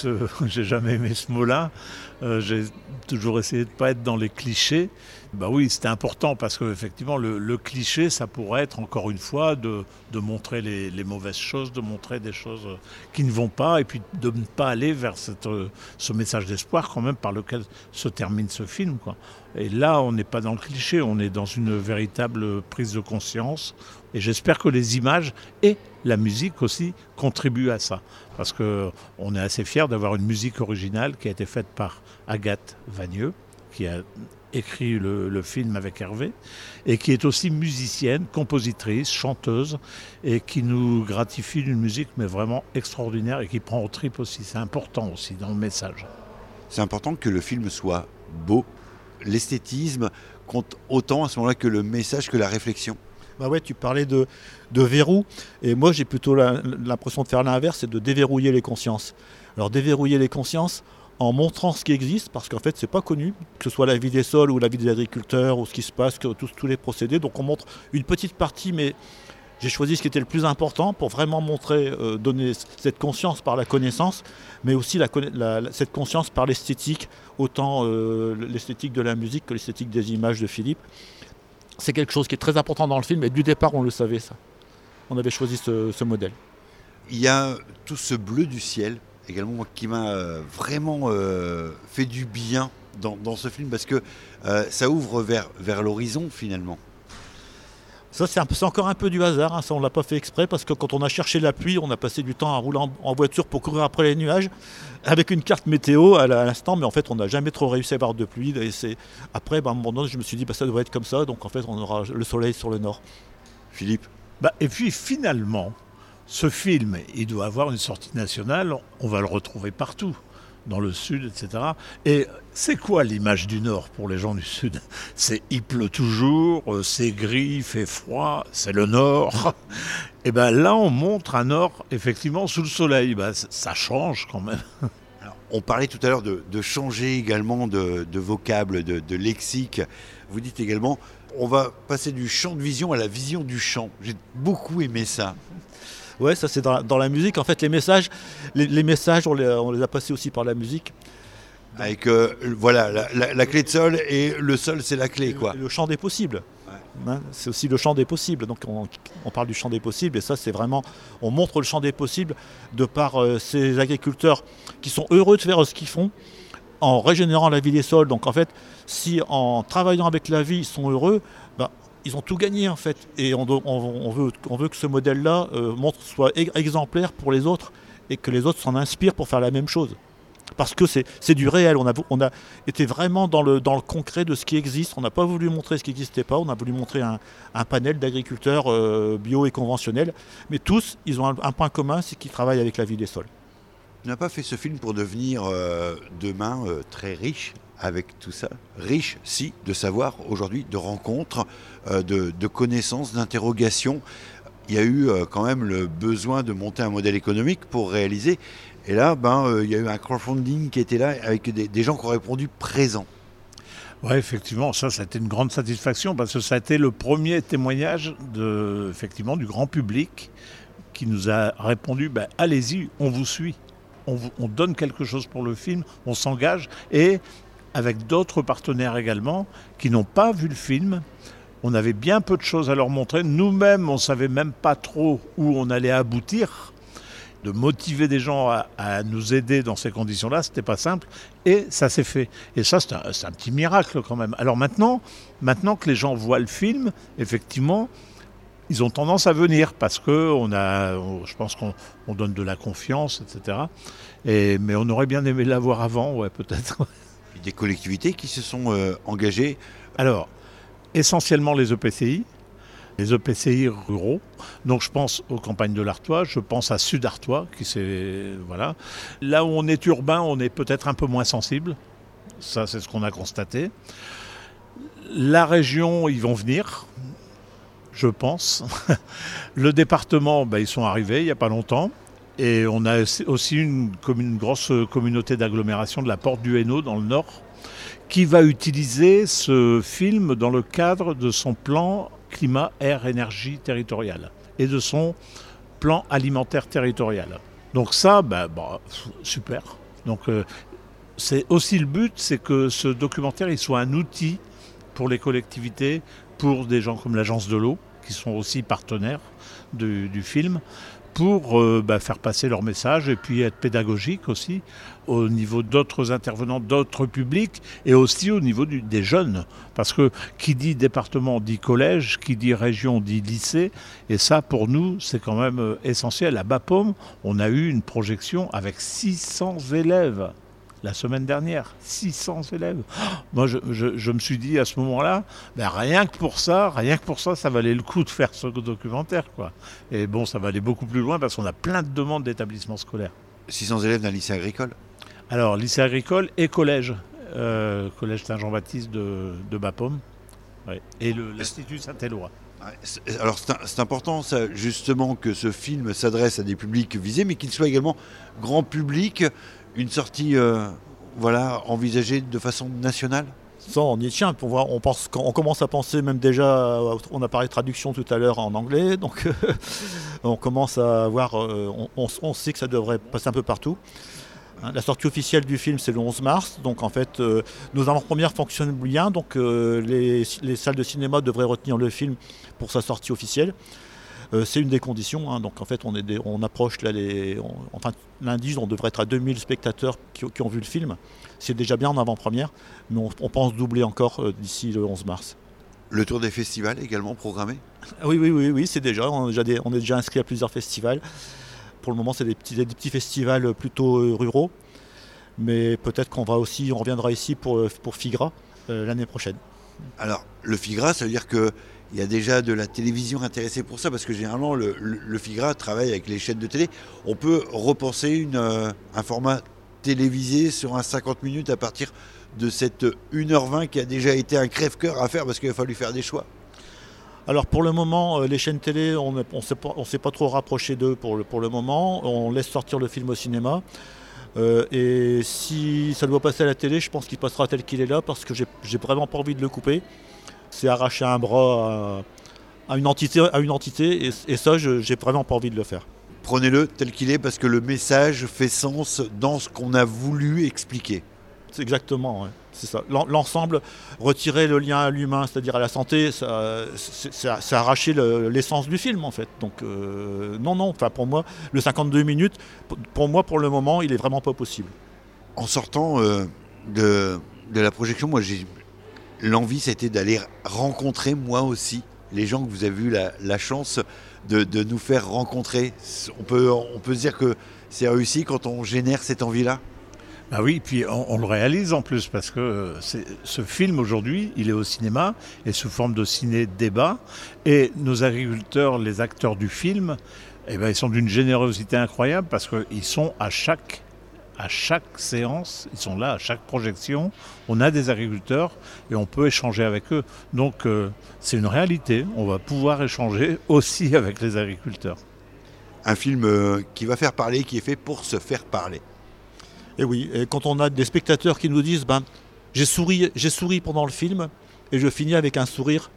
ce mot-là. J'ai toujours essayé de pas être dans les clichés. Oui, c'était important parce que effectivement le cliché, ça pourrait être encore une fois de montrer les mauvaises choses, de montrer des choses qui ne vont pas, et puis de ne pas aller vers ce message d'espoir quand même par lequel se termine ce film, quoi. Et là, on n'est pas dans le cliché, on est dans une véritable prise de conscience. Et j'espère que les images et la musique aussi contribuent à ça. Parce qu'on est assez fiers d'avoir une musique originale qui a été faite par Agathe Vagneux, qui a écrit le film avec Hervé, et qui est aussi musicienne, compositrice, chanteuse, et qui nous gratifie d'une musique mais vraiment extraordinaire et qui prend aux tripes aussi. C'est important aussi dans le message. C'est important que le film soit beau. L'esthétisme compte autant à ce moment-là que le message, que la réflexion. Ouais, tu parlais de verrou, et moi j'ai plutôt l'impression de faire l'inverse, c'est de déverrouiller les consciences. Alors déverrouiller les consciences en montrant ce qui existe, parce qu'en fait c'est pas connu, que ce soit la vie des sols ou la vie des agriculteurs ou ce qui se passe, tous les procédés. Donc on montre une petite partie, mais j'ai choisi ce qui était le plus important pour vraiment montrer, donner cette conscience par la connaissance, mais aussi cette conscience par l'esthétique, autant l'esthétique de la musique que l'esthétique des images de Philippe. C'est quelque chose qui est très important dans le film, et du départ on le savait ça. On avait choisi ce modèle. Il y a tout ce bleu du ciel également qui m'a vraiment fait du bien dans ce film, parce que ça ouvre vers l'horizon finalement. Ça c'est encore un peu du hasard, hein. Ça on ne l'a pas fait exprès, parce que quand on a cherché la pluie, on a passé du temps à rouler en voiture pour courir après les nuages, avec une carte météo à l'instant, mais en fait on n'a jamais trop réussi à avoir de pluie. Et après, à un moment donné, je me suis dit ça devrait être comme ça, donc en fait on aura le soleil sur le nord. Philippe. Et puis finalement, ce film, il doit avoir une sortie nationale, on va le retrouver partout, dans le sud, etc. Et c'est quoi l'image du nord pour les gens du sud ? Il pleut toujours, c'est gris, il fait froid, c'est le nord. Et là, on montre un nord, effectivement, sous le soleil. Ça change quand même. Alors, on parlait tout à l'heure de changer également de vocable, de lexique. Vous dites également, on va passer du champ de vision à la vision du champ. J'ai beaucoup aimé ça. Ouais, ça c'est dans la musique. En fait, les messages, on les a passés aussi par la musique. Avec la clé de sol, et le sol c'est la clé, quoi. Le champ des possibles. Ouais. Hein, c'est aussi le champ des possibles. Donc on parle du champ des possibles, et ça c'est vraiment, on montre le champ des possibles de par ces agriculteurs qui sont heureux de faire ce qu'ils font en régénérant la vie des sols. Donc en fait, si en travaillant avec la vie ils sont heureux, ils ont tout gagné en fait. Et on veut que ce modèle-là soit exemplaire pour les autres, et que les autres s'en inspirent pour faire la même chose. Parce que c'est du réel, on a été vraiment dans le concret de ce qui existe, on n'a pas voulu montrer ce qui n'existait pas, on a voulu montrer un panel d'agriculteurs bio et conventionnels, mais tous, ils ont un point commun, c'est qu'ils travaillent avec la vie des sols. Tu n'as pas fait ce film pour devenir demain très riche avec tout ça. Riche, si, de savoir aujourd'hui, de rencontres, de connaissances, d'interrogations. Il y a eu quand même le besoin de monter un modèle économique pour réaliser. Et là, il y a eu un crowdfunding qui était là avec des gens qui ont répondu présents. Oui, effectivement, ça a été une grande satisfaction parce que ça a été le premier témoignage effectivement, du grand public qui nous a répondu allez-y, on vous suit, on donne quelque chose pour le film, on s'engage, et avec d'autres partenaires également qui n'ont pas vu le film. On avait bien peu de choses à leur montrer. Nous-mêmes, on ne savait même pas trop où on allait aboutir. De motiver des gens à nous aider dans ces conditions-là, c'était pas simple, et ça s'est fait. Et ça, c'est un petit miracle quand même. Alors maintenant que les gens voient le film, effectivement, ils ont tendance à venir parce que je pense qu'on donne de la confiance, etc. Mais on aurait bien aimé l'avoir avant, ouais, peut-être. Des collectivités qui se sont engagées. Alors, essentiellement les EPCI. Les EPCI ruraux. Donc je pense aux campagnes de l'Artois, je pense à Sud-Artois, voilà. Là où on est urbain, on est peut-être un peu moins sensible. Ça, c'est ce qu'on a constaté. La région, ils vont venir, je pense. Le département, ils sont arrivés il n'y a pas longtemps. Et on a aussi une grosse communauté d'agglomération de la Porte du Hainaut, dans le Nord, qui va utiliser ce film dans le cadre de son plan climat, air, énergie territorial et de son plan alimentaire territorial. Donc ça, super. Donc c'est aussi le but, c'est que ce documentaire il soit un outil pour les collectivités, pour des gens comme l'Agence de l'eau, qui sont aussi partenaires du film, pour faire passer leur message et puis être pédagogique aussi au niveau d'autres intervenants, d'autres publics et aussi au niveau des jeunes. Parce que qui dit département dit collège, qui dit région dit lycée. Et ça, pour nous, c'est quand même essentiel. À Bapaume, on a eu une projection avec 600 élèves. La semaine dernière, 600 élèves. Moi, je me suis dit à ce moment-là, rien que pour ça, ça valait le coup de faire ce documentaire, quoi. Et bon, ça va aller beaucoup plus loin parce qu'on a plein de demandes d'établissements scolaires. 600 élèves d'un lycée agricole ? Alors, lycée agricole et collège. Collège Saint-Jean-Baptiste de Bapaume. Ouais. Et l'Institut Saint-Éloi. Alors c'est important ça, justement, que ce film s'adresse à des publics visés, mais qu'il soit également grand public. Une sortie envisagée de façon nationale ? Ça, on y tient. On commence à penser même déjà, on a parlé de traduction tout à l'heure en anglais, donc on commence à voir, on sait que ça devrait passer un peu partout. La sortie officielle du film, c'est le 11 mars, donc en fait, nos avant-premières fonctionnent bien, donc les salles de cinéma devraient retenir le film pour sa sortie officielle. C'est une des conditions, hein. Donc en fait on approche là lundi on devrait être à 2000 spectateurs qui ont vu le film. C'est déjà bien en avant-première, mais on pense doubler encore d'ici le 11 mars. Le tour des festivals également programmé ? Oui, c'est déjà, on est déjà inscrit à plusieurs festivals. Pour le moment c'est des petits festivals plutôt ruraux, mais peut-être qu'on reviendra ici pour FIGRA l'année prochaine. Alors le FIGRA, ça veut dire que il y a déjà de la télévision intéressée pour ça, parce que généralement le FIGRA travaille avec les chaînes de télé. On peut repenser un format télévisé sur un 50 minutes à partir de cette 1h20 qui a déjà été un crève-cœur à faire parce qu'il a fallu faire des choix. Alors pour le moment, les chaînes télé, on ne s'est pas trop rapproché d'eux pour le moment. On laisse sortir le film au cinéma. Et si ça doit passer à la télé, je pense qu'il passera tel qu'il est là, parce que j'ai vraiment pas envie de le couper. C'est arracher un bras à une entité et ça, j'ai vraiment pas envie de le faire. Prenez-le tel qu'il est, parce que le message fait sens dans ce qu'on a voulu expliquer. C'est exactement, ouais. C'est ça. L'ensemble, retirer le lien à l'humain, c'est-à-dire à la santé, c'est arracher l'essence du film en fait. Donc non, enfin pour moi, le 52 minutes, pour le moment, il est vraiment pas possible. En sortant de la projection, moi l'envie c'était d'aller rencontrer moi aussi les gens que vous avez eu la chance de nous faire rencontrer. On peut se dire que c'est réussi quand on génère cette envie-là ? Bah oui, puis on le réalise en plus parce que ce film aujourd'hui, il est au cinéma et sous forme de ciné-débat. Et nos agriculteurs, les acteurs du film, eh ben, ils sont d'une générosité incroyable parce qu'ils sont à chaque séance, ils sont là à chaque projection. On a des agriculteurs et on peut échanger avec eux. Donc c'est une réalité. On va pouvoir échanger aussi avec les agriculteurs. Un film qui va faire parler, qui est fait pour se faire parler. Et oui, et quand on a des spectateurs qui nous disent j'ai souri pendant le film et je finis avec un sourire,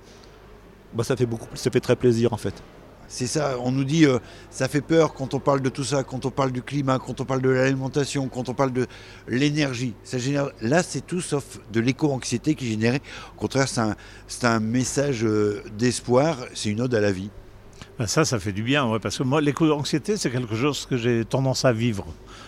ça fait très plaisir en fait. C'est ça, on nous dit ça fait peur quand on parle de tout ça, quand on parle du climat, quand on parle de l'alimentation, quand on parle de l'énergie. Ça génère, là, c'est tout sauf de l'éco-anxiété qui est générée. Au contraire, c'est un message d'espoir, c'est une ode à la vie. Ça fait du bien, ouais, parce que moi, l'éco-anxiété, c'est quelque chose que j'ai tendance à vivre.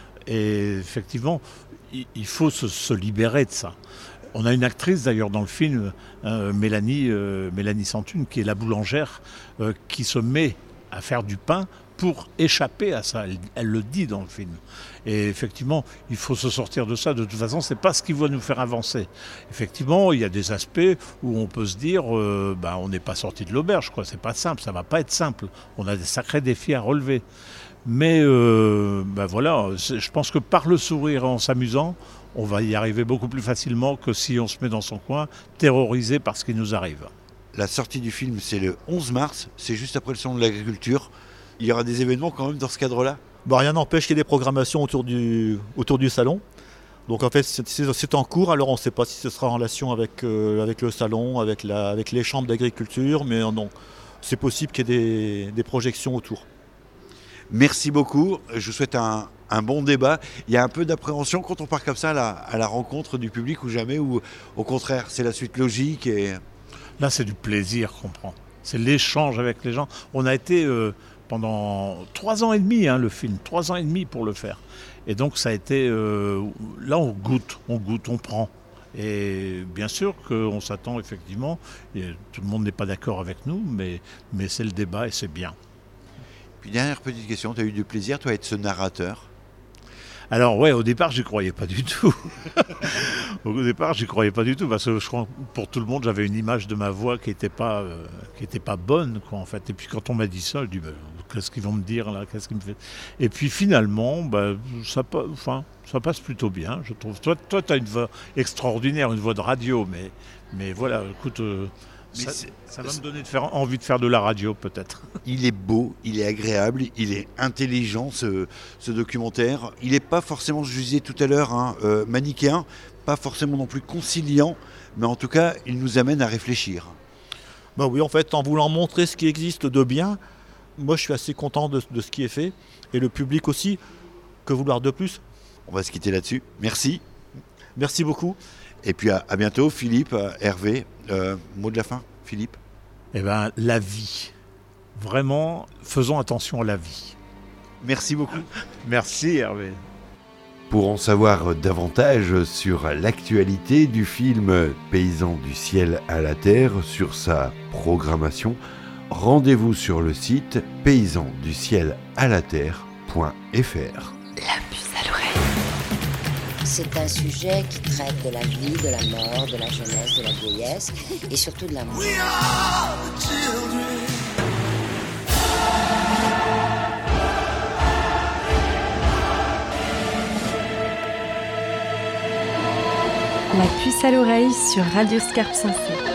Et effectivement, il faut se libérer de ça. On a une actrice d'ailleurs dans le film, Mélanie Santune, qui est la boulangère, qui se met à faire du pain pour échapper à ça. Elle le dit dans le film. Et effectivement, il faut se sortir de ça. De toute façon, c'est pas ce qui va nous faire avancer. Effectivement, il y a des aspects où on peut se dire, on n'est pas sorti de l'auberge, quoi. C'est pas simple, ça va pas être simple. On a des sacrés défis à relever. Mais voilà, je pense que par le sourire et en s'amusant, on va y arriver beaucoup plus facilement que si on se met dans son coin, terrorisé par ce qui nous arrive. La sortie du film, c'est le 11 mars, c'est juste après le salon de l'agriculture. Il y aura des événements quand même dans ce cadre-là ? Rien n'empêche qu'il y ait des programmations autour du salon. Donc en fait, c'est en cours, alors on ne sait pas si ce sera en relation avec le salon, avec les chambres d'agriculture, mais non, c'est possible qu'il y ait des projections autour. Merci beaucoup, je vous souhaite un bon débat. Il y a un peu d'appréhension quand on part comme ça à la rencontre du public ou jamais, ou au contraire, c'est la suite logique et... Là, c'est du plaisir qu'on prend. C'est l'échange avec les gens. On a été pendant 3 ans et demi, le film, 3 ans et demi pour le faire. Et donc, ça a été... là, on goûte, on prend. Et bien sûr qu'on s'attend effectivement, et tout le monde n'est pas d'accord avec nous, mais c'est le débat et c'est bien. Puis dernière petite question, tu as eu du plaisir toi à être ce narrateur ? Alors ouais, au départ j'y croyais pas du tout. Parce que je crois que pour tout le monde j'avais une image de ma voix qui était pas bonne quoi en fait. Et puis quand on m'a dit ça, je dis qu'est-ce qu'ils vont me dire là, qu'est-ce qu'ils me fait. Et puis finalement ça passe plutôt bien, je trouve. Toi tu as une voix extraordinaire, une voix de radio, mais voilà, écoute. Ça va me donner envie de faire de la radio peut-être. Il est beau, il est agréable, il est intelligent ce documentaire. Il n'est pas forcément, je disais tout à l'heure, manichéen, pas forcément non plus conciliant, mais en tout cas il nous amène à réfléchir. Oui, en fait, en voulant montrer ce qui existe de bien, moi je suis assez content de ce qui est fait, et le public aussi, que vouloir de plus ? On va se quitter là-dessus, merci. Merci beaucoup. Et puis à bientôt, Philippe, Hervé. Mot de la fin, Philippe ? La vie. Vraiment, faisons attention à la vie. Merci beaucoup. Merci Hervé. Pour en savoir davantage sur l'actualité du film Paysans du ciel à la terre, sur sa programmation, rendez-vous sur le site paysansducielalaterre.fr. La puce à l'oreille. C'est un sujet qui traite de la vie, de la mort, de la jeunesse, de la vieillesse et surtout de l'amour. La puce à l'oreille sur Radio Scarpe Sensée.